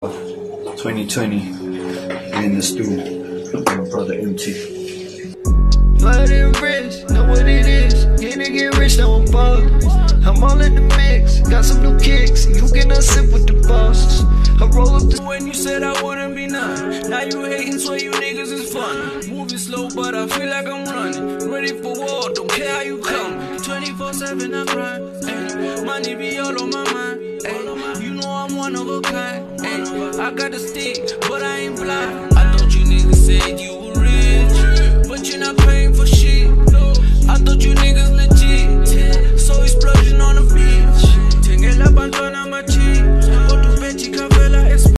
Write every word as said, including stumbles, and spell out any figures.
twenty twenty in the stool with my brother M T. Blood and rich, know what it is. Getting to get rich, now I'm ballin'. I'm all in the mix, got some new kicks. You cannot sit with the bosses. I roll up the when you said I wouldn't be none. Now you hating, so you niggas is funny. Moving slow, but I feel like I'm running. Ready for war, don't care how you come. twenty-four seven I grind. Ay. Money be all on my mind. Ay. You know I'm one of a kind. Ay. I got the stick, but I ain't blind. I thought you niggas said you